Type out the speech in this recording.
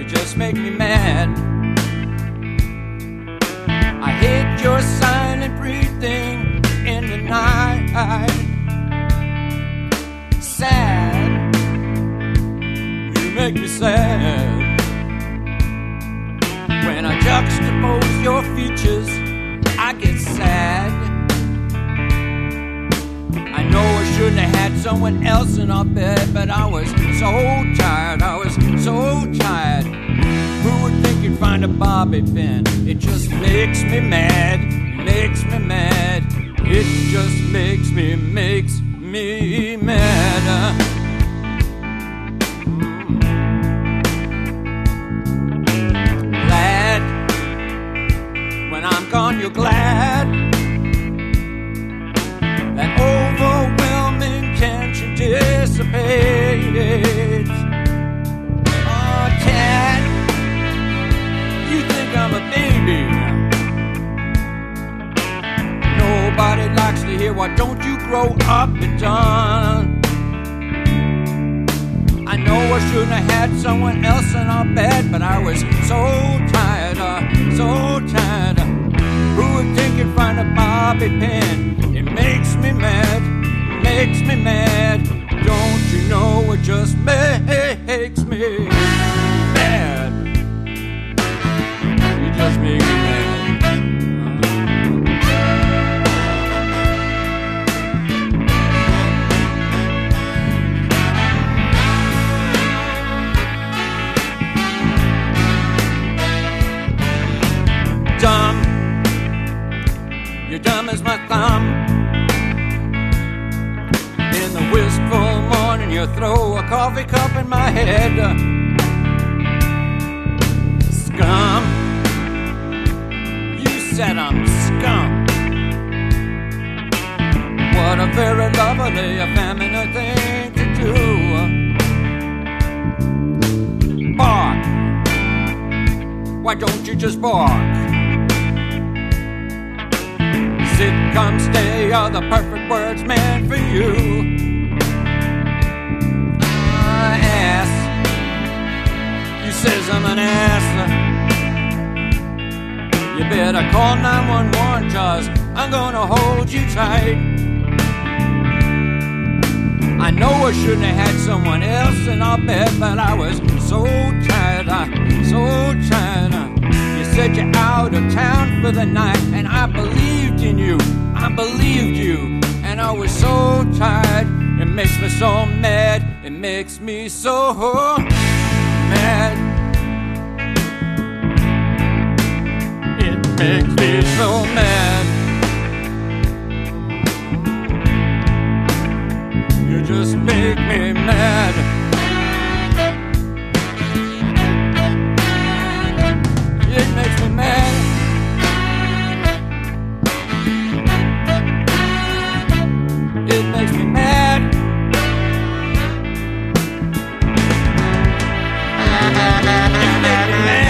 just make me mad. I hate your silent breathing in the night. Sad, you make me sad. When I juxtapose your features, I get sad. I know I shouldn't have had someone else in our bed, but I was so tired, I was so tired. Who would think you'd find a bobby pin? It just makes me mad, makes me mad. It just makes me mad. Glad when I'm gone, you're glad. That overwhelming tension dissipates. Oh, Cat, you think I'm a baby. Nobody likes to hear, why don't you grow up and done? I know I shouldn't have had someone else in our bed, but I was so tired, so tired. Who would think you'd find a bobby pin? It makes me mad, makes me mad. Don't you know it just makes me mad? You just make me mad. Dumb, you're dumb as my thumb. In the wistful morning, you throw a coffee cup in my head. Scum, you said I'm scum. What a very lovely, feminine thing to do. Bark, why don't you just bark? Sitcom stay are the perfect words meant for you. Ass, you says I'm an ass. You better call 911, 'cause I'm gonna hold you tight. I know I shouldn't have had someone else in our bed, but I was so tired, so tired. You said you're out of town for the night, and I believed in you, I believed you, and I was so tired. It makes me so mad, it makes me so mad. It makes me so mad. You just make me mad. It makes me mad. It makes me mad. It makes me mad.